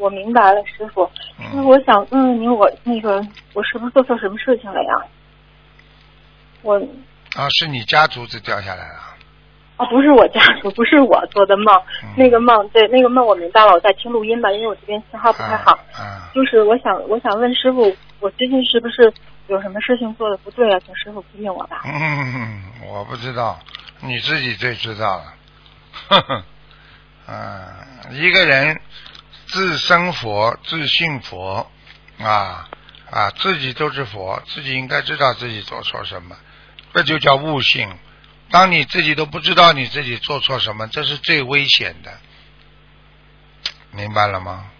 我明白了，师傅。师傅，我想问问您，我我是不是做错什么事情了呀？ 是你家竹子掉下来了。 不是我家属，不是我做的梦。那个梦，对，那个梦我明白了，我在听录音吧，因为我这边信号不太好。就是我想问师傅，我最近是不是有什么事情做的不对啊？请师傅批评我吧。 我不知道，你自己最知道了。呵呵。一个人自生佛，自信佛，自己都是佛，自己应该知道自己做错什么，这就叫悟性。当你自己都不知道你自己做错什么，这是最危险的，明白了吗？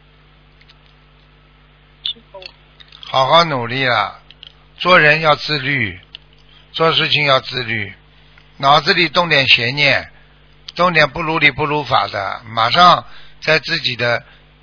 好好努力了，做人要自律，做事情要自律，脑子里动点邪念，动点不如理不如法的，马上在自己的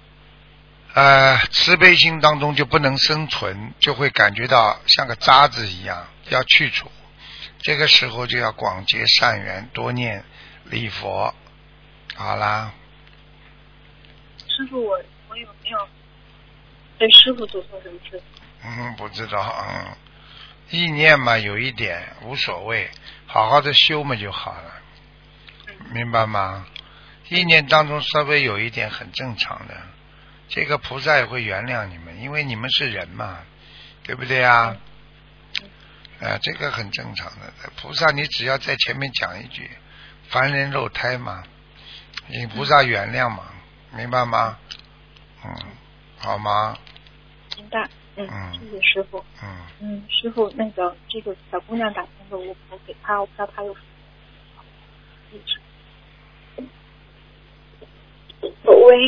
慈悲心当中就不能生存，就会感觉到像个渣子一样，要去除。这个时候就要广结善缘，多念礼佛。好啦。 师傅，我有没有对师傅做错什么事情？ 不知道。意念嘛，有一点无所谓，好好的修嘛就好了。明白吗？意念当中稍微有一点很正常的，这个菩萨也会原谅你们，因为你们是人嘛，对不对啊？这个很正常的。菩萨你只要在前面讲一句凡人肉胎嘛，你菩萨原谅嘛，明白吗？好吗？ 明白。谢谢师傅。师傅，这个小姑娘打通的，我给她，我不知道她有什么。